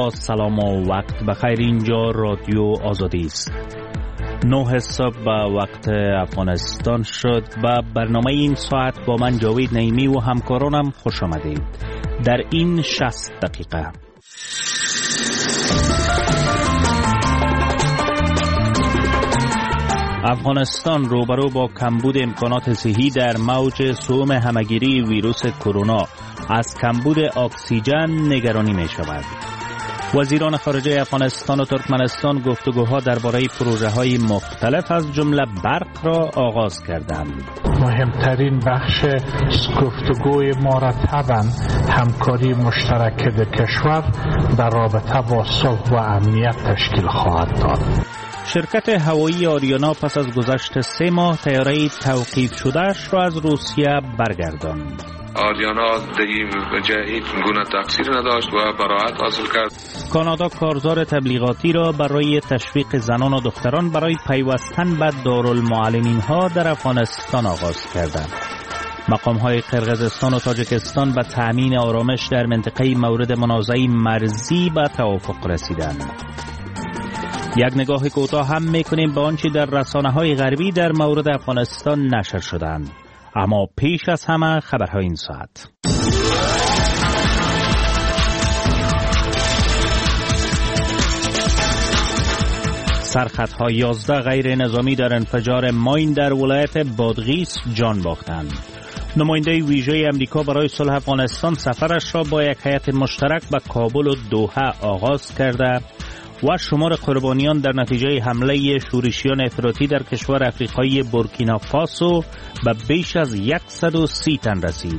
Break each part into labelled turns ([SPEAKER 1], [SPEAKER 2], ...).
[SPEAKER 1] با سلام و وقت بخیر. اینجا رادیو آزادی است. 9 صبح به وقت افغانستان شد. با برنامه این ساعت با من جاوید نعیمی و همکارانم خوش آمدید. در این 60 دقیقه افغانستان روبرو با کمبود امکانات صحی در موج سوم همگیری ویروس کرونا. از کمبود اکسیژن نگرانی می شود. وزیران خارجه افغانستان و ترکمنستان گفتگوها درباره پروژه‌های مختلف از جمله برق را آغاز کردند.
[SPEAKER 2] مهمترین بخش گفتگوی ما را طبعاً همکاری مشترک دو کشور در رابطه با صلح و امنیت تشکیل خواهد داد.
[SPEAKER 1] شرکت هوایی آریانا پس از گذشت 3 ماه طیاره توقیف شده‌اش را از روسیه برگرداند.
[SPEAKER 3] آریانا در این وجه هیچ گونه تقصیر نداشت و براعت حاصل کرد.
[SPEAKER 1] کانادا کارزار تبلیغاتی را برای تشویق زنان و دختران برای پیوستن به دارالمعلمین ها در افغانستان آغاز کرده. مقام‌های قرقیزستان و تاجیکستان به تأمین آرامش در منطقه مورد منازعه مرزی به توافق رسیدند. یک نگاه کوتاه هم می‌کنیم به آنچه در رسانه‌های غربی در مورد افغانستان نشر شدند. اما پیش از همه خبرهای این ساعت. سرخطها 11 غیر نظامی در انفجار ماین در ولایت بادغیس جان باختند. نماینده ویژه امریکا برای صلح افغانستان سفرش را با یک هیئت مشترک به کابل و دوحه آغاز کرده و شمار قربانیان در نتیجه حمله شورشیان افراطی در کشور افریقایی بورکینافاسو به بیش از 130 تن رسید.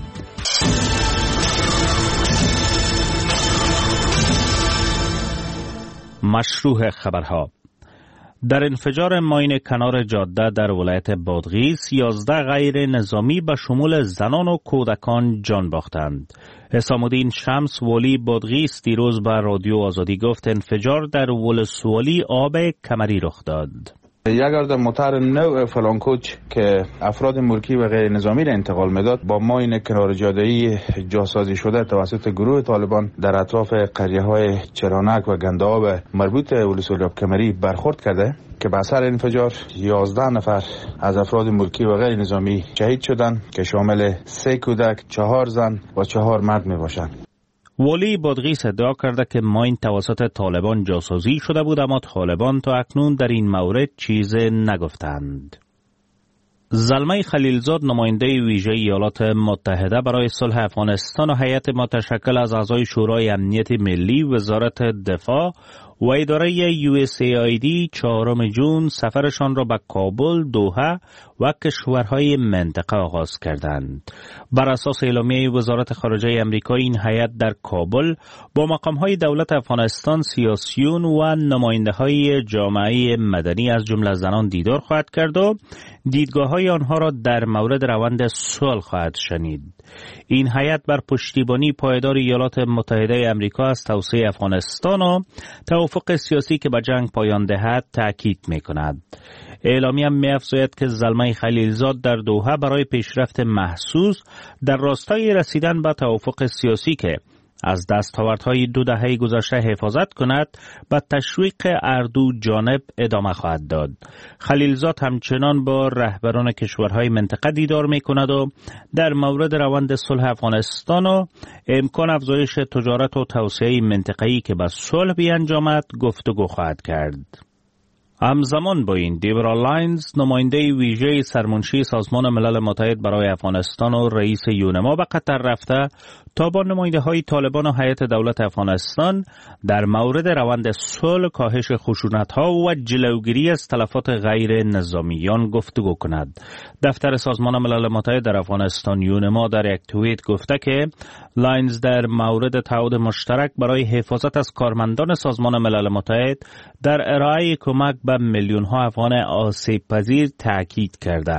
[SPEAKER 1] مشروع خبرها. در انفجار ماین کنار جاده در ولایت بادغیس 11 غیر نظامی به شمول زنان و کودکان جان باختند. حسام الدین شمس والی بادغیس دیروز به رادیو آزادی گفت انفجار در ولسوالی آب کمری رخ داد.
[SPEAKER 4] یک عرض موتر نوع فلانکوچ که افراد ملکی و غیر نظامی را انتقال میداد با ماین کنار جاده‌ای جاسازی شده توسط گروه طالبان در اطراف قریه‌های چرانک و گندآب مربوط به ولسوالی آب کمری برخورد کرده که به اثر انفجار 11 نفر از افراد ملکی و غیر نظامی شهید شدند که شامل 3 کودک، 4 زن و 4 مرد می باشند.
[SPEAKER 1] والی بادغیس ادعا کرده که ماین توسط طالبان جاسازی شده بود، اما طالبان تا اکنون در این مورد چیز نگفتند. زلمه خلیلزاد نماینده ویژه ایالات متحده برای صلح افغانستان و هیئت متشکل از اعضای شورای امنیت ملی، وزارت دفاع و اداره USAID 4 جون سفرشان را به کابل، دوحه و کشورهای منطقه آغاز کردند. بر اساس اعلامیه وزارت خارجه امریکا این هیئت در کابل با مقام‌های دولت افغانستان، سیاسیون و نماینده‌های جامعه مدنی از جمله زنان دیدار خواهد کرد و دیدگاه‌های آنها را در مورد روند صلح خواهد شنید. این هیئت بر پشتیبانی پایدار ایالات متحده امریکا از توسعه افغانستان و توافق سیاسی که به جنگ پایان دهد تأکید می‌کند. اعلامیه می‌افزاید که زلمه خلیلزاد در دوحه برای پیشرفت محسوس در راستای رسیدن به توافق سیاسی که از دستاوردهای 2 دهه گذشته حفاظت کند به تشویق اردو جانب ادامه خواهد داد. خلیلزاد همچنان با رهبران کشورهای منطقه دیدار می‌کند و در مورد روند صلح افغانستان و امکان افزایش تجارت و توسعه منطقه‌ای که به صلح بیانجامد گفتگو خواهد کرد. همزمان با این دیبرا لاینز نماینده ویژه سرمنشی سازمان ملل متحد برای افغانستان و رئیس یونما به قطر رفته تا با نماینده‌های طالبان و هیئت دولت افغانستان در مورد روند صلح، کاهش خشونت‌ها و جلوگیری از تلفات غیر نظامیان گفتگو کند. دفتر سازمان ملل متحد در افغانستان یونما در یک توییت گفته که لاینز در مورد تعهد مشترک برای حفاظت از کارمندان سازمان ملل متحد در ارائه کمک به میلیون‌ها افغان آسیب پذیر تاکید کرده.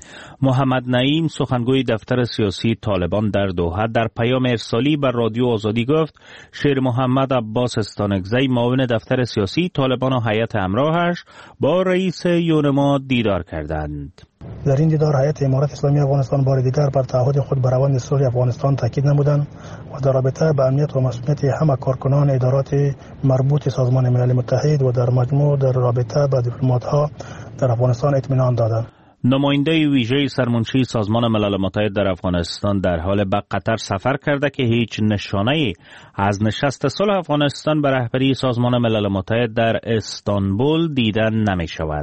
[SPEAKER 1] محمد نعیم سخنگوی دفتر سیاسی طالبان در دوحه در پیام ارسالی بر رادیو آزادی گفت شیر محمد عباس استانکزی معاون دفتر سیاسی طالبان و هیئت همراهش با رئیس یونما دیدار کردند.
[SPEAKER 5] در این دیدار هیئت امارت اسلامی افغانستان بار دیگر بر تعهد خود بر روند صلح افغانستان تاکید نمودند و در رابطه با امنیت و مسئولیت همه کارکنان ادارات مربوط سازمان ملل متحد و در مجموع در رابطه با دیپلمات‌ها در افغانستان اطمینان دادند.
[SPEAKER 1] نماینده ویژه سرمنشی سازمان ملل متحد در افغانستان در حال به قطر سفر کرده که هیچ نشانه‌ای از نشست صلح افغانستان به رهبری سازمان ملل متحد در استانبول دیده نمی‌شود.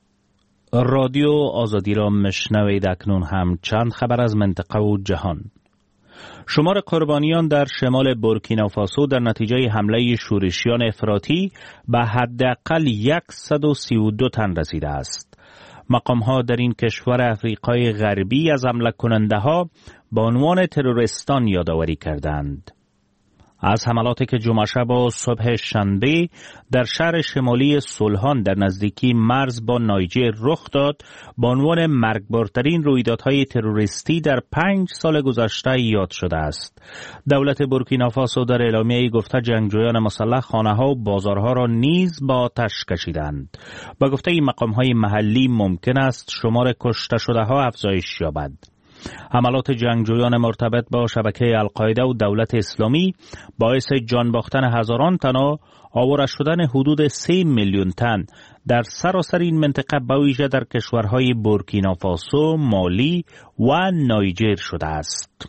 [SPEAKER 1] رادیو آزادی را مشنوید. اکنون هم چند خبر از منطقه و جهان. شمار قربانیان در شمال بورکینافاسو در نتیجه حمله شورشیان افراطی به حداقل 132 تن رسیده است. مقام‌ها در این کشور افریقای غربی از حمله کننده‌ها به عنوان تروریستان یادآوری کردند. از حملاتی که جمعه شب و صبح شنبه در شهر شمالی سولهان در نزدیکی مرز با نایجر رخ داد به عنوان مرگبارترین رویدادهای تروریستی در 5 سال گذشته یاد شده است. دولت بورکینافاسو در اعلامیه‌ای گفته جنگجویان مسلح خانه‌ها و بازارها را نیز با آتش کشیدند. با گفته این مقام‌های محلی ممکن است شمار کشته شده‌ها افزایش یابد. حملات جنگجویان مرتبط با شبکه القاعده و دولت اسلامی باعث جان باختن هزاران تن و آواره شدن حدود 3 میلیون تن در سراسر این منطقه به ویژه در کشورهای بورکینافاسو، مالی و نایجر شده است.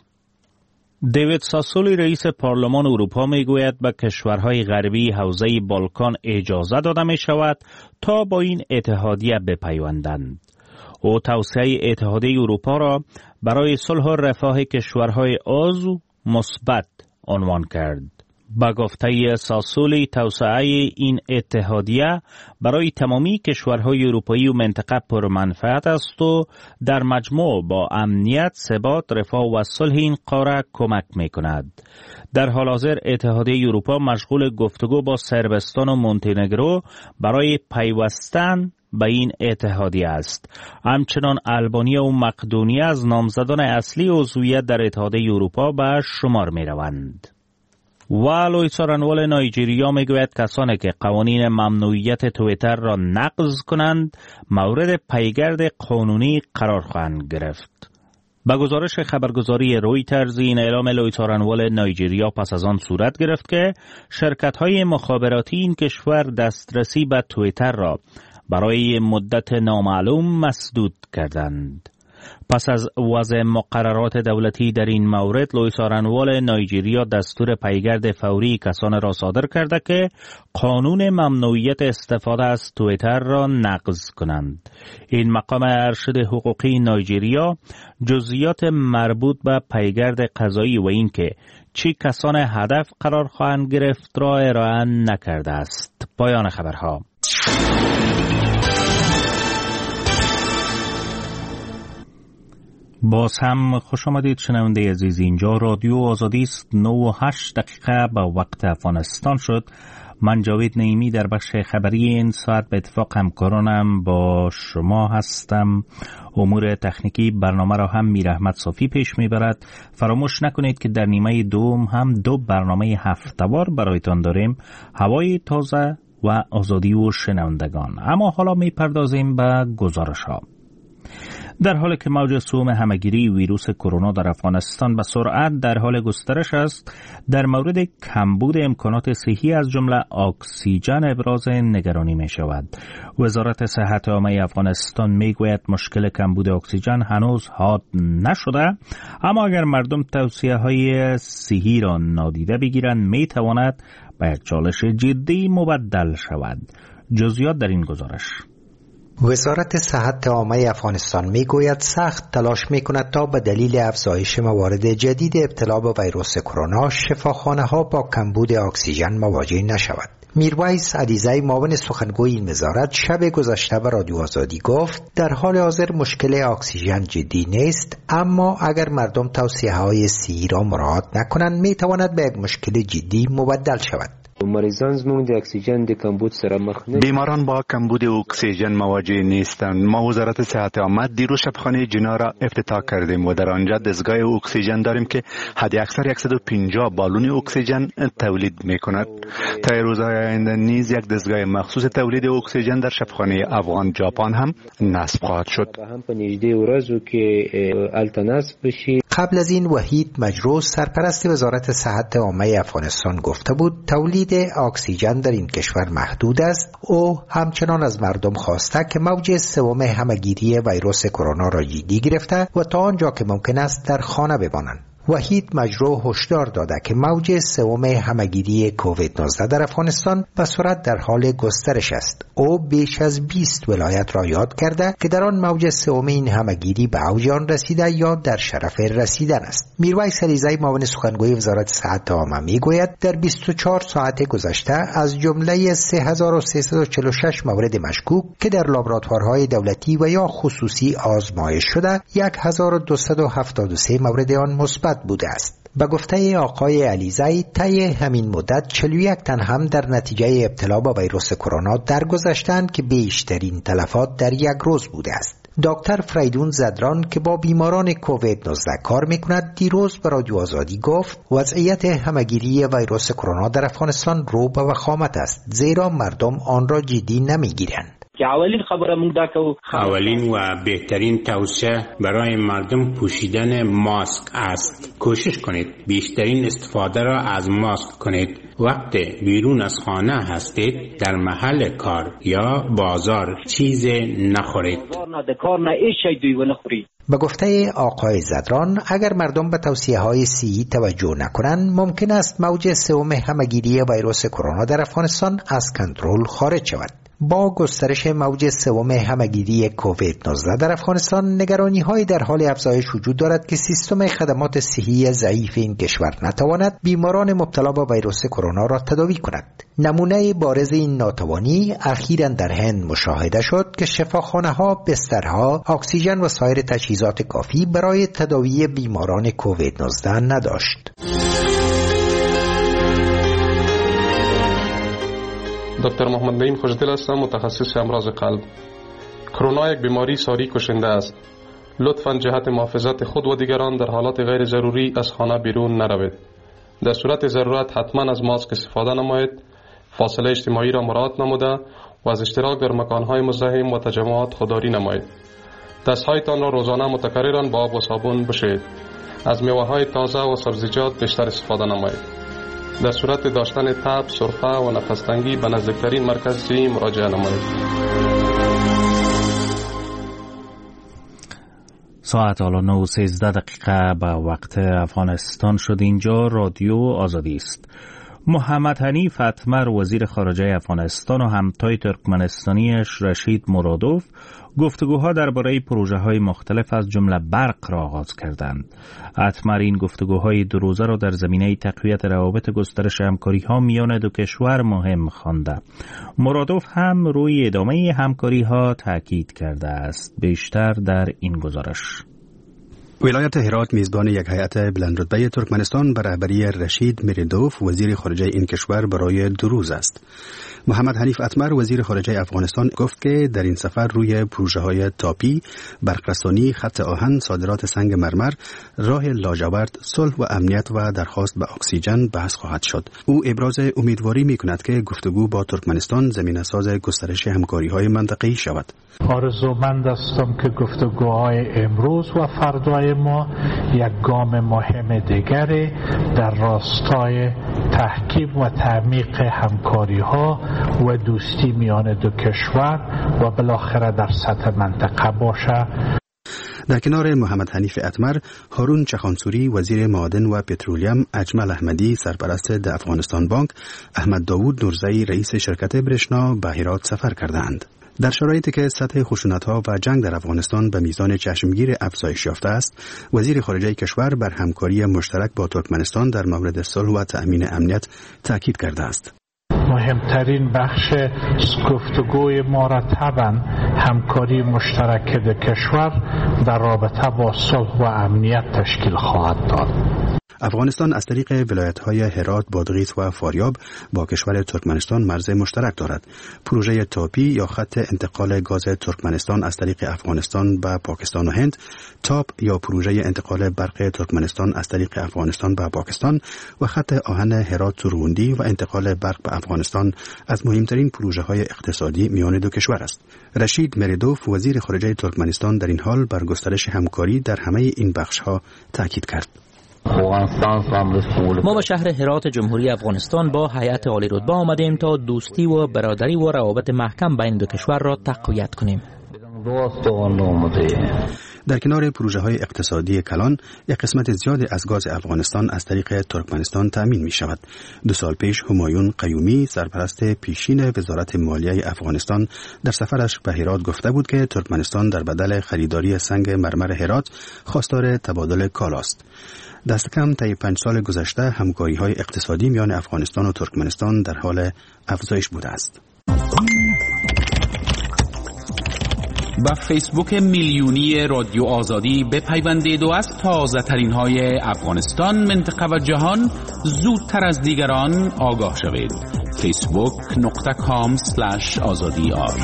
[SPEAKER 1] دیوید ساسولی رئیس پارلمان اروپا میگوید به کشورهای غربی حوزه بالکان اجازه داده می شود تا با این اتحادیه بپیوندند. او توسعه اتحادیه اروپا را برای صلح و رفاه کشورهای عضو مثبت عنوان کرد. با گفته ساسولی توسعه این اتحادیه برای تمامی کشورهای اروپایی و منطقه پرمنفعت است و در مجموع با امنیت، ثبات، رفاه و صلح این قاره کمک می‌کند. در حال حاضر اتحادیه اروپا مشغول گفتگو با صربستان و مونتنگرو برای پیوستن به این اتحادیه است. همچنان البانیا و مقدونیه از نامزدان اصلی عضویت در اتحادیه اروپا به شمار می روند. و لوئیس آرانوال نایجریا می گوید کسانی که قوانین ممنوعیت تویتر را نقض کنند مورد پیگرد قانونی قرار خواهند گرفت. با گزارش خبرگزاری رویترز این اعلام لوئیس آرانوال نایجریا پس از آن صورت گرفت که شرکت‌های مخابراتی این کشور دسترسی به تویتر را برای مدت نامعلوم مسدود کردند. پس از وضع مقررات دولتی در این مورد، لوئیس آرانوال نایجریا دستور پیگرد فوری کسان را صادر کرده که قانون ممنوعیت استفاده از تویتر را نقض کنند. این مقام ارشد حقوقی نایجریا جزئیات مربوط به پیگرد قضایی و اینکه چه کسان هدف قرار خواهند گرفت را ارائه نکرده است. پایان خبرها. باز هم خوش آمدید شنونده عزیز. اینجا رادیو آزادی است. 9:08 به وقت افغانستان شد. من جاوید نعیمی در بخش خبری این ساعت به اتفاق همکارانم با شما هستم. امور تکنیکی برنامه را هم میر احمد صافی پیش میبرد. فراموش نکنید که در نیمه دوم هم 2 برنامه هفته‌وار برایتان داریم: هوای تازه و آزادی و شنوندگان. اما حالا میپردازیم به گزارش ها. در حالی که موج سوم همهگیری ویروس کرونا در افغانستان به سرعت در حال گسترش است، در مورد کمبود امکانات صحی از جمله اکسیژن ابراز نگرانی می شود. وزارت صحت عامه افغانستان می گوید مشکل کمبود اکسیژن هنوز حاد نشده، اما اگر مردم توصیه های صحی را نادیده بگیرند می تواند به یک چالش جدی مبدل شود. جزئیات در این گزارش.
[SPEAKER 6] وزارت صحت عامه افغانستان میگوید سخت تلاش میکند تا به دلیل افزایش موارد جدید ابتلا به ویروس کرونا شفاخانه ها با کمبود اکسیژن مواجه نشود. میرویس علیزی معاون سخنگوی این وزارت شب گذشته به رادیو آزادی گفت در حال حاضر مشکل اکسیژن جدی نیست، اما اگر مردم توصیه های صحی را مراعات نکنند میتواند به یک مشکل جدی مبدل شود.
[SPEAKER 7] مریضان زموږ د اکسیژن د کمبود سره مخ نه.
[SPEAKER 8] بیماران با کمبود اکسیژن مواجه نیستند. ما وزارت صحت عامه دیروز شبخانه جنا را افتتاح کردیم و در آنجا دستگاه اکسیژن داریم که حد اکثر 150 بالون اکسیژن تولید میکند. تا روزهای آینده نیز یک دستگاه مخصوص تولید اکسیژن در شبخانه افغان ژاپن هم نصب خواهد شد.
[SPEAKER 6] قبل از این وحید مجروح سرپرست وزارت صحت عامه افغانستان گفته بود تولید اکسیژن در این کشور محدود است. او همچنان از مردم خواسته که موج سوم همهگیری ویروس کرونا را جدی گرفته و تا آنجا که ممکن است در خانه بمانند. وحید مجروح هشدار داده که موج سوم همهگیری کووید 19 در افغانستان به سرعت در حال گسترش است. او بیش از 20 ولایت را یاد کرده که در آن موج سوم این همهگیری به اوج آن رسیده یا در شرف رسیدن است. میرویس علیزی معاون سخنگوی وزارت صحت عامه میگوید در 24 ساعت گذشته از جمله 3346 مورد مشکوک که در لابراتوارهای دولتی و یا خصوصی آزمایش شده 1273 مورد آن مثبت بوده است. به گفته آقای علیزی طی همین مدت 41 تن هم در نتیجه ابتلا با ویروس کرونا درگذشتند که بیشترین تلفات در یک روز بوده است. دکتر فریدون زدران که با بیماران کووید 19 کار میکند دیروز به رادیو آزادی گفت وضعیت همهگیری ویروس کرونا در افغانستان رو به وخامت است، زیرا مردم آن را جدی نمیگیرند.
[SPEAKER 9] که اولین و بهترین توصیه برای مردم پوشیدن ماسک است. کوشش کنید بیشترین استفاده را از ماسک کنید. وقت بیرون از خانه هستید در محل کار یا بازار چیز نخورید.
[SPEAKER 6] به گفته آقای زدران اگر مردم به توصیه‌های صحی توجه نکنند ممکن است موج سوم همهگیری ویروس کرونا در افغانستان از کنترل خارج شود. با گسترش موج سوم همهگیری کووید 19 در افغانستان نگرانی‌های در حال افزایش وجود دارد که سیستم خدمات صحی ضعیف این کشور نتواند بیماران مبتلا به ویروس کرونا را تداوی کند. نمونه بارز این ناتوانی اخیراً در هند مشاهده شد که شفاخانه‌ها، بسترها، اکسیژن و سایر تجهیزات کافی برای تداوی بیماران کووید 19 نداشت.
[SPEAKER 10] دکتر محمد نعیم خوشدل هستم، متخصص امراض قلب. کرونا یک بیماری ساری کشنده است. لطفاً جهت محافظت خود و دیگران در حالات غیر ضروری از خانه بیرون نروید. در صورت ضرورت حتما از ماسک استفاده نمایید. فاصله اجتماعی را مراعات نموده و از اشتراک در مکانهای مزدحم و تجمعات خودداری نمایید. دستهایتان را روزانه متکرراً با آب و صابون بشویید. از میوه‌های تازه و سبزیجات بیشتر استفاده نمایید. در صورت داشتن تب، سرفه و نفس‌تنگی به نزدیکترین مرکز صحی مراجعه نمایید.
[SPEAKER 1] ساعت حالا 9:13 به وقت افغانستان شد. اینجا رادیو آزادی است. محمد حنیف اتمر وزیر خارجه افغانستان و همتای ترکمنستانیش رشید مرادوف گفتگوها درباره پروژه‌های مختلف از جمله برق را آغاز کردند. اتمر این گفتگوهای دو روزه را در زمینه تقویت روابط گسترش همکاری‌ها میان دو کشور مهم خوانده. مرادوف هم روی ادامه همکاری‌ها تاکید کرده است. بیشتر در این گزارش.
[SPEAKER 8] ولایت هرات میزبان یک هیئت بلندرتبه ترکمنستان به رهبری رشید میردوف وزیر خارجه این کشور برای 2 روز است. محمد حنیف اتمر وزیر خارجه افغانستان گفت که در این سفر روی پروژه‌های تاپی، برقرسانی، خط آهن، صادرات سنگ مرمر، راه لاجورد، صلح و امنیت و درخواست به اکسیژن بحث خواهد شد. او ابراز امیدواری می‌کند که گفتگو با ترکمنستان زمینه‌ساز گسترش همکاری‌های منطقه‌ای شود.
[SPEAKER 2] آرزومند هستم که گفتگوهای امروز و فردای ما یک گام مهم دیگری در راستای تحکیم و تعمیق همکاری‌ها و دوستی میان دو کشور و بالاخره در سطح منطقه باشه.
[SPEAKER 8] در کنار محمد حنیف اتمر، هارون چخانسوری وزیر معادن و پترولیم، اجمل احمدی سرپرست د افغانستان بانک، احمد داوود نورزئی رئیس شرکت برشنا به هرات سفر کردند. در شرایطی که سطح خشونت‌ها و جنگ در افغانستان به میزان چشمگیر افزایش یافته است، وزیر خارجه کشور بر همکاری مشترک با ترکمنستان در مورد صلح و تأمین امنیت تاکید کرده است.
[SPEAKER 2] مهمترین بخش گفتگوی ما را طبعا همکاری مشترک دو کشور در رابطه با صلح و امنیت تشکیل خواهد داد.
[SPEAKER 8] افغانستان از طریق ولایت‌های هرات، بادغیس و فاریاب با کشور ترکمنستان مرز مشترک دارد. پروژه تاپی یا خط انتقال گاز ترکمنستان از طریق افغانستان به پاکستان و هند، تاپ یا پروژه انتقال برق ترکمنستان از طریق افغانستان به پاکستان و خط آهن هرات تروندی و انتقال برق به افغانستان از مهمترین پروژه‌های اقتصادی میان دو کشور است. رشید مریدوف وزیر خارجه ترکمنستان در این حال بر گسترش همکاری در همه این بخش‌ها تاکید کرد.
[SPEAKER 11] ما به شهر هرات جمهوری افغانستان با هیئت عالی رتبه آمدیم تا دوستی و برادری و روابط محکم بین دو کشور را تقویت کنیم.
[SPEAKER 8] در کنار پروژه‌های اقتصادی کلان، یک قسمت زیادی از گاز افغانستان از طریق ترکمنستان تامین می شود. 2 سال پیش همایون قیومی سرپرست پیشین وزارت مالیه افغانستان در سفرش به هرات گفته بود که ترکمنستان در بدل خریداری سنگ مرمر هرات خواستار تبادل کالاست. دست کم طی 5 سال گذشته همکاری‌های اقتصادی میان افغانستان و ترکمنستان در حال افزایش بوده است.
[SPEAKER 12] با فیسبوک میلیونی رادیو آزادی بپیوندید و از تازه ترین های افغانستان، منطقه و جهان زودتر از دیگران آگاه شوید. facebook.com/azadi.ar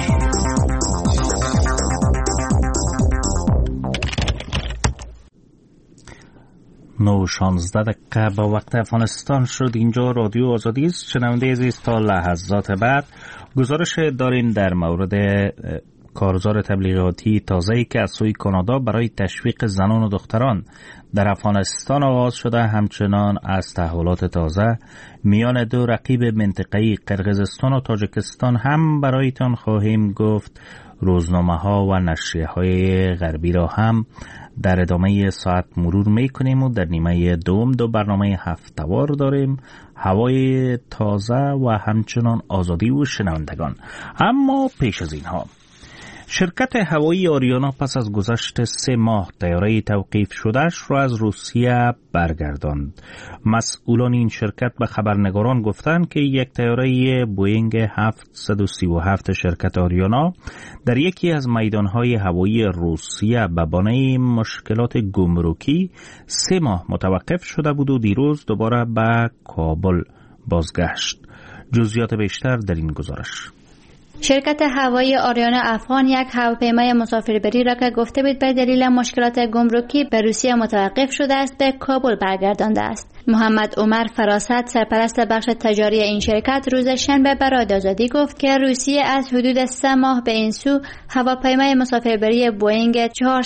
[SPEAKER 1] 9:16 دقیقه با وقت افغانستان شد. اینجا رادیو آزادی است. شنونده عزیز، تا لحظات بعد گزارش داریم در مورد کارزار تبلیغاتی تازه‌ای که از سوی کانادا برای تشویق زنان و دختران در افغانستان آغاز شده. همچنان از تحولات تازه میان دو رقیب منطقه‌ای قرقیزستان و تاجیکستان هم برایتان خواهیم گفت. روزنامه‌ها و نشریه‌های غربی را هم در ادامه ساعت مرور می‌کنیم و در نیمه دوم 2 برنامه هفته‌وار داریم، هوای تازه و همچنان آزادی و شنوندگان. اما پیش از اینها، شرکت هوایی آریانا پس از گذشت 3 ماه طیاره توقیف شدهش را از روسیه برگرداند. مسئولان این شرکت به خبرنگاران گفتند که یک طیاره بوئینگ 737 شرکت آریانا در یکی از میدانهای هوایی روسیه به بانه مشکلات گمرکی 3 ماه متوقف شده بود و دیروز دوباره به کابل بازگشت. جزئیات بیشتر در این گزارش.
[SPEAKER 13] شرکت هوایی آریانا افغان یک هواپیمای مسافربری را که گفته بود به دلیل مشکلات گمرکی به روسیه متوقف شده است به کابل برگردانده است. محمد عمر فراست، سرپرست بخش تجاری این شرکت، روز شنبه به رادیو آزادی گفت که روسیه از حدود 3 ماه به این سو هواپیمای مسافربری بوئینگ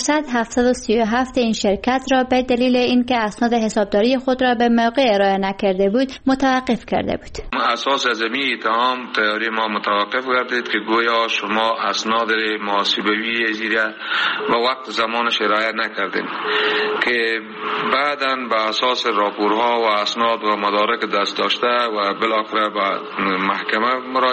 [SPEAKER 13] 437 این شرکت را به دلیل اینکه اسناد حسابداری خود را به موقع ارائه نکرده بود متوقف کرده بود.
[SPEAKER 3] اساس از این اتهام طیاره ما متوقف گردید که گویا شما اسناد محاسبه‌ای زیرا و وقت زمانش رعایت نکردین، که بعداً به اساس راپورها و اسناد و مدارک دست داشته و بالاخره به محکمه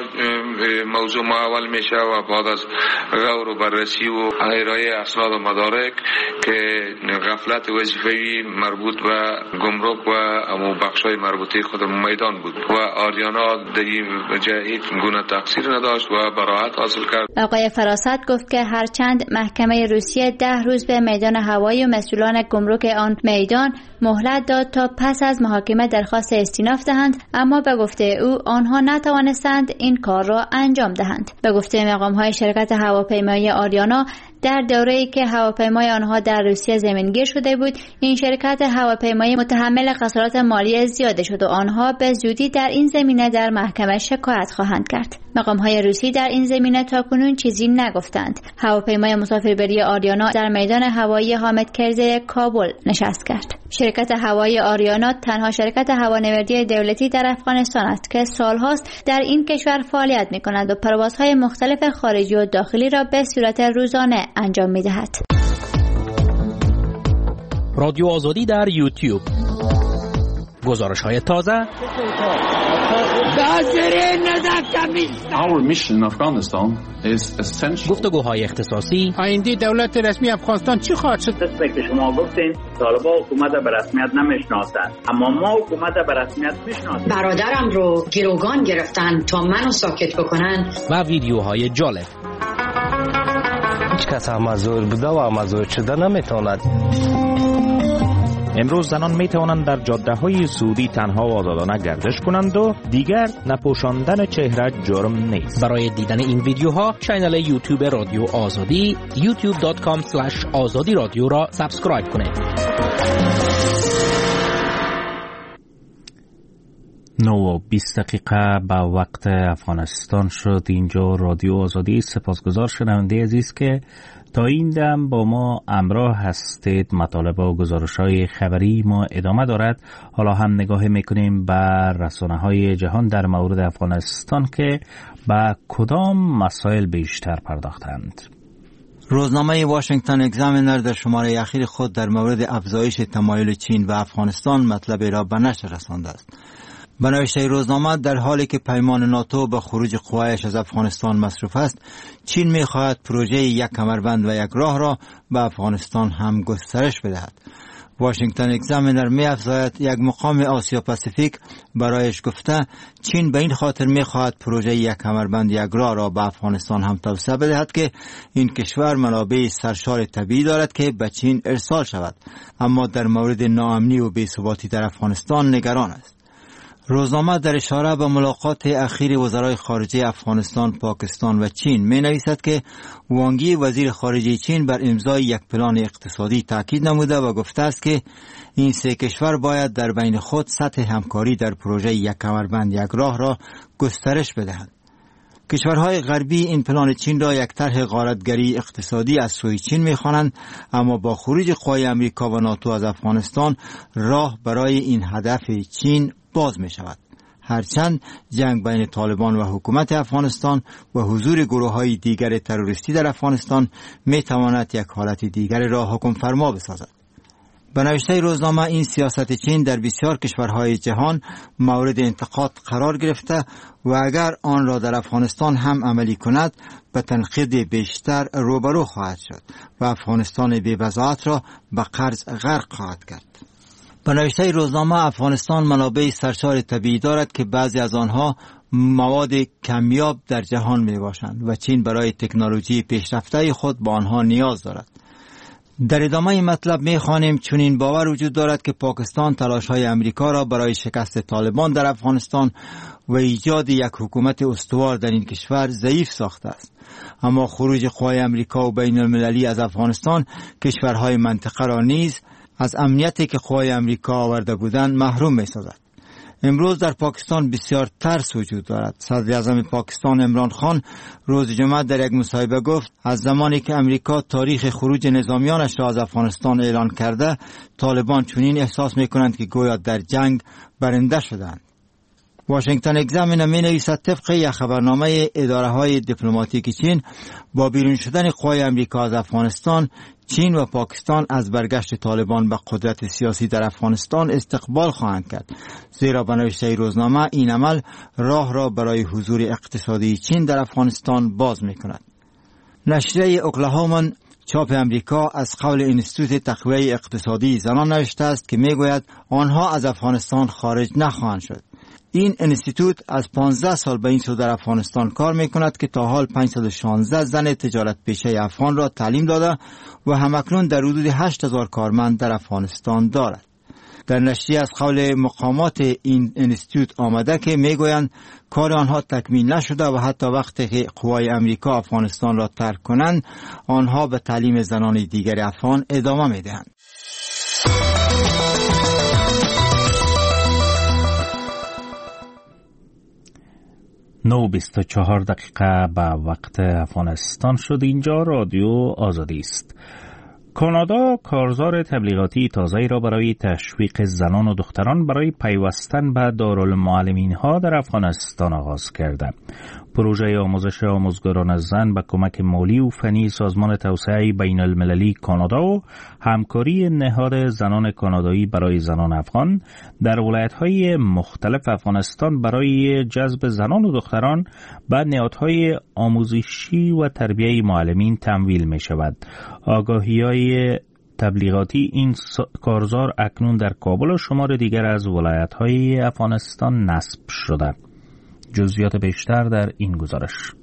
[SPEAKER 3] موضوع محول میشه و بعد از غور و بررسی و ارائه اسناد و مدارک که غفلت وظیفه‌ای مربوط به گمرک و امو بخشای مربوطه خود میدان بود و آریانا در این جهت هیچ گونه تقصیر نداشت و براحت حاصل کرد.
[SPEAKER 13] آقای فراست گفت که هرچند محکمه روسیه 10 روز به میدان هوایی و مسئولان گمرک آن میدان مهلت داد تا پس از محاکمه درخواست استیناف دهند، اما به گفته او آنها نتوانستند این کار را انجام دهند. به گفته مقام‌های شرکت هواپیمایی آریانا، در دوره‌ای که هواپیمای آنها در روسیه زمینگیر شده بود، این شرکت هواپیمایی متحمل خسارات مالی زیادی شد و آنها به زودی در این زمینه در محکمه شکایت خواهند کرد. مقام‌های روسی در این زمینه تاکنون چیزی نگفتند. هواپیمای مسافربری آریانا در میدان هوایی حامد کرزی کابل نشست کرد. شرکت هوایی آریانا تنها شرکت هوانوردی دولتی در افغانستان است که سالهاست در این کشور فعالیت می‌کند و پروازهای مختلف خارجی و داخلی را به صورت روزانه انجام می‌دهد.
[SPEAKER 11] رادیو آزادی در یوتیوب. گزارش‌های تازه.
[SPEAKER 14] Our mission in Afghanistan is essential.
[SPEAKER 11] گفتگوهای اختصاصی.
[SPEAKER 15] آینده دولت رسمی افغانستان چی خواهد شد؟
[SPEAKER 16] که شما گفتین طالبان حکومت به رسمیت نمیشناسند، اما ما حکومت به رسمیت میشناسیم.
[SPEAKER 17] برادرم رو گروگان گرفتن تا منو ساکت بکنن.
[SPEAKER 11] و ویدیوهای جالب.
[SPEAKER 18] هیچ کس هم مزور بوده و مزور شده نمیتواند.
[SPEAKER 1] امروز زنان می توانند در جاده‌های سعودی تنها و آزادانه گردش کنند و دیگر نپوشاندن چهره جرم نیست.
[SPEAKER 11] برای دیدن این ویدیوها کانال یوتیوب رادیو آزادی youtube.com/azadi رادیو را سابسکرایب کنید.
[SPEAKER 1] 9:20 به وقت افغانستان شد. اینجا رادیو آزادی. سپاسگزار شنونده عزیز که تا این دم با ما همراه هستید. مطالب و گزارش‌های خبری ما ادامه دارد. حالا هم نگاه میکنیم به رسانه‌های جهان در مورد افغانستان که به کدام مسائل بیشتر پرداختند.
[SPEAKER 18] روزنامه واشنگتن اگزامینر در شماره اخیر خود در مورد افزایش تمایل چین و افغانستان مطلب را به نشر رسانده است. به نوشته روزنامه در حالی که پیمان ناتو به خروج قوایش از افغانستان مصروف است، چین می‌خواهد پروژه یک کمربند و یک راه را به افغانستان هم گسترش بدهد. واشنگتن اگزامینر می‌افزاید یک مقام آسیا پاسیفیک برایش گفته چین به این خاطر می‌خواهد پروژه یک کمربند یک راه را به افغانستان هم توسعه بدهد که این کشور منابع سرشار طبیعی دارد که به چین ارسال شود، اما در مورد ناامنی و بی‌ثباتی در افغانستان نگران است. روزنامه در اشاره به ملاقات اخیر وزرای خارجه افغانستان، پاکستان و چین می نویسد که وانگی وزیر خارجه چین بر امضای یک پلان اقتصادی تاکید نموده و گفته است که این سه کشور باید در بین خود سطح همکاری در پروژه یک کمربند یک راه را گسترش بدهند. کشورهای غربی این پلان چین را یک طرح غارتگری اقتصادی از سوی چین می‌خوانند، اما با خروج قوای امریکا و ناتو از افغانستان راه برای این هدف چین باز می شود. هرچند جنگ بین طالبان و حکومت افغانستان و حضور گروه‌های دیگر تروریستی در افغانستان می تواند یک حالت دیگر را حکم فرما بسازد. به نوشته روزنامه این سیاست چین در بسیار کشورهای جهان مورد انتقاد قرار گرفته و اگر آن را در افغانستان هم عملی کند به تنقید بیشتر روبرو خواهد شد و افغانستان بی‌بضاعت را به قرض غرق خواهد کرد. به نوشته روزنامه افغانستان منابع سرشار طبیعی دارد که بعضی از آنها مواد کمیاب در جهان می باشند و چین برای تکنولوژی پیشرفته خود با آنها نیاز دارد. در ادامه مطلب می خوانیم چنین باور وجود دارد که پاکستان تلاش‌های امریکا را برای شکست طالبان در افغانستان و ایجاد یک حکومت استوار در این کشور ضعیف ساخته است، اما خروج قوای امریکا و بین المللی از افغانستان کشورهای منطقه را نیز از امنیتی که قوای امریکا آورده بودند محروم می سازد. امروز در پاکستان بسیار ترس وجود دارد. صدر اعظم پاکستان عمران خان روز جمعه در یک مصاحبه گفت از زمانی که امریکا تاریخ خروج نظامیانش را از افغانستان اعلان کرده، طالبان چنین احساس می کنند که گویا در جنگ برنده شدند. واشنگتن اگزامینر می نویسد طبق یک خبرنامه اداره های دیپلماتیک چین با بیرون شدن قوای امریکا از افغانستان، چین و پاکستان از برگشت طالبان به قدرت سیاسی در افغانستان استقبال خواهند کرد، زیرا به نوشته روزنامه این عمل راه را برای حضور اقتصادی چین در افغانستان باز می کند. نشریه اوکلاهوما چاپ امریکا از قول انستیتوت تقویه اقتصادی زنان نوشته است که می گوید آنها از افغانستان خارج نخواهند شد. این انستیتوت از 15 سال به این سو در افغانستان کار می کند که تا حال 516 زن تجارت پیشه افغان را تعلیم داده و همکنون در حدود 8000 کارمند در افغانستان دارد. در نشریه از قول مقامات این انستیتوت آمده که می گویند کار آنها تکمیل نشده و حتی وقتی که قوای امریکا افغانستان را ترک کنند آنها به تعلیم زنان دیگر افغان ادامه می دهند.
[SPEAKER 1] 9:24 به وقت افغانستان شد. اینجا رادیو آزادی است. کانادا کارزار تبلیغاتی تازه‌ای را برای تشویق زنان و دختران برای پیوستن به دارالمعلمین ها در افغانستان آغاز کرده. پروژه آموزش آموزگاران زن با کمک مالی و فنی سازمان توسعه بین المللی کانادا و همکاری نهاد زنان کانادایی برای زنان افغان در ولایت‌های مختلف افغانستان برای جذب زنان و دختران به نهادهای آموزشی و تربیه معلمین تمویل می شود. آگاهی‌های تبلیغاتی این کارزار اکنون در کابل و شمار دیگر از ولایت‌های افغانستان نصب شده. جزئیات بیشتر در این گزارش.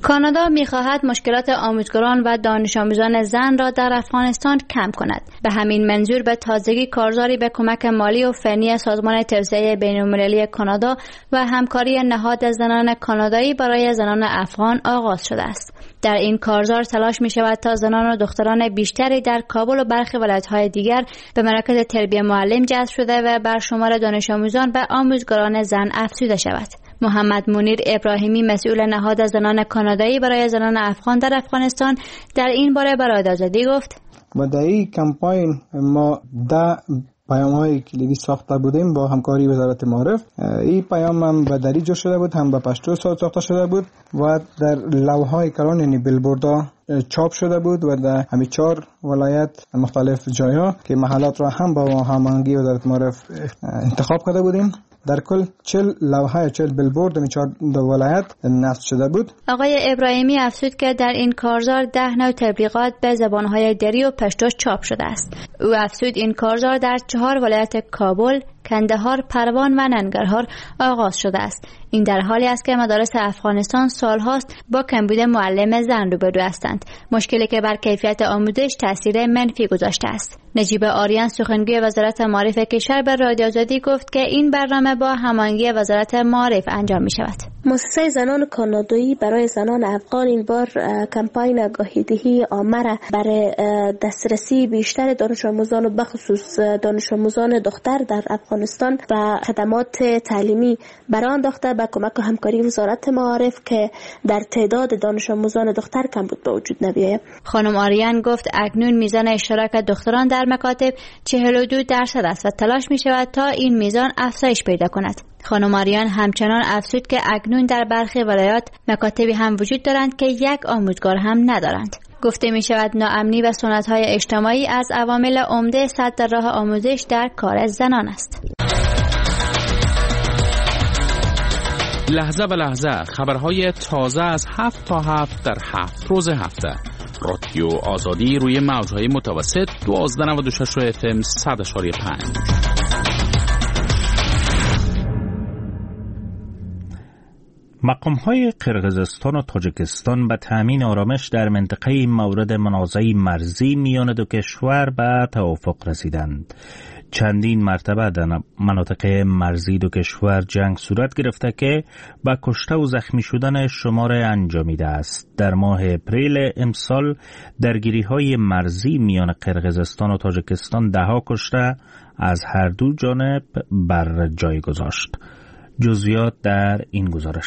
[SPEAKER 13] کانادا می‌خواهد مشکلات آموزگاران و دانش آموزان زن را در افغانستان کم کند. به همین منظور به تازگی کارزاری به کمک مالی و فنی سازمان توسعه بین‌المللی کانادا و همکاری نهاد زنان کانادایی برای زنان افغان آغاز شده است. در این کارزار تلاش می شود تا زنان و دختران بیشتری در کابل و برخی ولایت‌های دیگر به مراکز تربیت معلم جذب شده و بر شمار دانش آموزان و آموزگاران زن افزوده شود. محمد منیر ابراهیمی مسئول نهاد زنان کانادایی برای زنان افغان در افغانستان در این باره به رادیو آزادی گفت:
[SPEAKER 19] و در این کمپاین ما 10 پیام‌های کلیدی ساخته بودیم با همکاری وزارت معارف. این پیام هم به دری جا شده بود، هم به پشتو ساخته شده بود و در لوحه‌های کلان یعنی بیلبوردها چاپ شده بود و در همین 4 ولایت مختلف جای‌ها که محلات را هم با هماهنگی وزارت معارف انتخاب کرده بودیم. در کل 40 لوحه 40 بیلبورد در 4 ولایت نصب شده بود.
[SPEAKER 13] آقای ابراهیمی افزود که در این کارزار 10 نوع تبلیغات به زبانهای دری و پشتو چاپ شده است. او افزود این کارزار در 4 ولایت کابل، کندهار، پروان و ننگرهار آغاز شده است. این در حالی است که مدارس افغانستان سالهاست با کمبود معلم زن روبرو هستند، مشکلی که بر کیفیت آموزش تاثیر منفی گذاشته است. نجیب آریان سخنگوی وزارت معارف کشور به رادیو آزادی گفت که این برنامه با هماهنگی وزارت معارف انجام می شود.
[SPEAKER 20] مؤسسه زنان کانادایی برای زنان افغان این بار کمپاین آگاهی‌دهی عامه را برای دسترسی بیشتر دانش آموزان و بخصوص دانش آموزان دختر در افغانستان و خدمات تعلیمی برای انداخته با کمک و همکاری وزارت معارف که در تعداد دانش آموزان دختر کم بود به وجود نبیاید.
[SPEAKER 13] خانم آریان گفت اکنون میزان اشتراک دختران در مکاتب 42% است و تلاش می شود تا این میزان افزایش پیدا کند. خانم آریان همچنان افزود که اکنون در برخی ولایات مکاتبی هم وجود دارند که یک آموزگار هم ندارند. گفته می شود ناامنی و سنت‌های اجتماعی از عوامل عمده سد در راه آموزش در کار زنان است.
[SPEAKER 12] لحظه به لحظه خبرهای تازه از 7 تا 7 در 7 روز هفته. رادیو آزادی روی موج‌های متوسط 1296 FM 100.5.
[SPEAKER 1] مقام‌های قرقیزستان و تاجیکستان به تأمین آرامش در منطقه مورد منازعه مرزی میان دو کشور به توافق رسیدند. چندین مرتبه در مناطق مرزی دو کشور جنگ صورت گرفته که با کشته و زخمی شدن شماره انجامیده است. در ماه اپریل امسال درگیری‌های مرزی میان قرقیزستان و تاجیکستان 10 کشته از هر دو جانب بر جای گذاشت. جزئیات در این گزارش.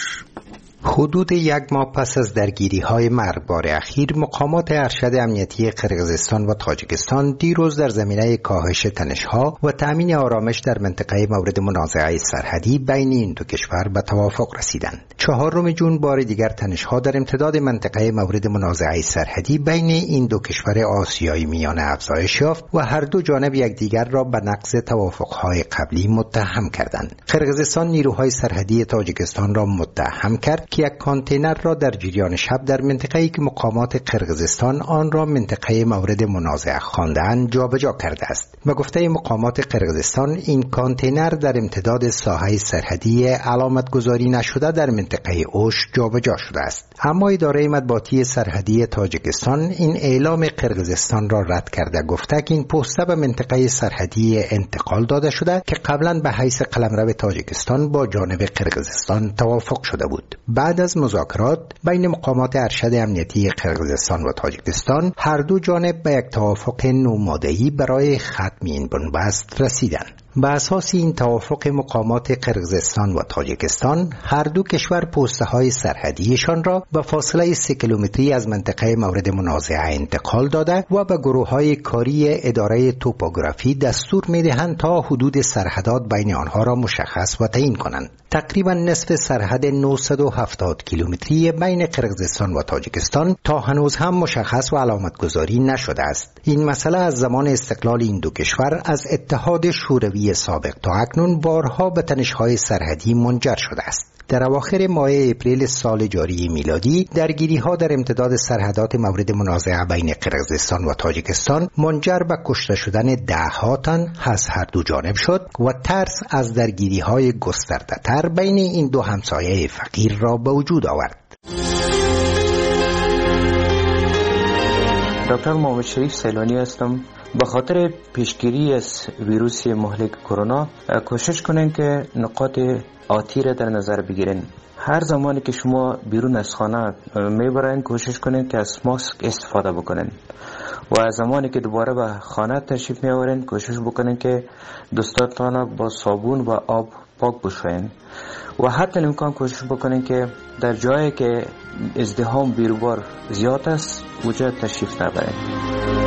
[SPEAKER 6] حدود 1 ماه پس از درگیری‌های مرگبار اخیر، مقامات ارشد امنیتی قرقیزستان و تاجیکستان دیروز در زمینه کاهش تنش‌ها و تأمین آرامش در منطقه مورد منازعه سرحدی بین این دو کشور به توافق رسیدند. 4 جون بار دیگر تنش‌ها در امتداد منطقه مورد منازعه سرحدی بین این دو کشور آسیایی میانه افزایش یافت و هر دو جانب یکدیگر را به نقض توافق‌های قبلی متهم کردند. قرقیزستان نیروهای سرحدی تاجیکستان را متهم کرد که یک کانتینر را در جریان شب در منطقه‌ای که مقامات قرقیزستان آن را منطقه مورد منازعه خواندند جابجا کرده است. به گفته مقامات قرقیزستان، این کانتینر در امتداد ساحه سرحدی علامت گذاری نشده در منطقه اوش جابجا شده است. اما اداره مطبوعاتی سرحدی تاجیکستان این اعلام قرقیزستان را رد کرده، گفته که این پوسته به منطقه سرحدی انتقال داده شده که قبلا به حیث قلمرو تاجیکستان با جانب قرقیزستان توافق شده بود. بعد از مذاکرات بین مقامات ارشد امنیتی قرقیزستان و تاجیکستان، هر دو جانب به یک توافق نوماده‌ای برای ختم این بنبست رسیدند. بر اساس این توافق، مقامات قرقیزستان و تاجیکستان هر دو کشور پوسته‌های سرحدیشان را به فاصله 3 کیلومتری از منطقه مورد منازعه انتقال داده و به گروه‌های کاری اداره توپوگرافی دستور می‌دهند تا حدود سرحدات بین آنها را مشخص و تعیین کنند. تقریبا نصف سرحد 970 کیلومتری بین قرقیزستان و تاجیکستان تا هنوز هم مشخص و علامتگذاری نشده است. این مسئله از زمان استقلال این دو کشور از اتحاد شوروی سابق تا اکنون بارها به تنش‌های سرحدی منجر شده است. در اواخر ماه اپریل سال جاری میلادی، درگیری‌ها در امتداد سرحدات مورد منازعه بین قرقیزستان و تاجیکستان منجر به کشته شدن 10 تن از هر دو جانب شد و ترس از درگیری‌های گسترده‌تر بین این دو همسایه فقیر را به وجود آورد.
[SPEAKER 21] دکتر محمد شریف سیلانی هستم. به خاطر پیشگیری از ویروس مهلک کرونا کوشش کنین که نقاط آتی را در نظر بگیرین. هر زمانی که شما بیرون از خانه میبرین کوشش کنین که از ماسک استفاده بکنین و از زمانی که دوباره به خانه تشریف میآورین کوشش بکنین که دستاتان با صابون و آب پاک بشوین و حتی امکان کوشش بکنین که در جایی که ازدحام بیروبار زیاد است اونجا تشریف نبرین.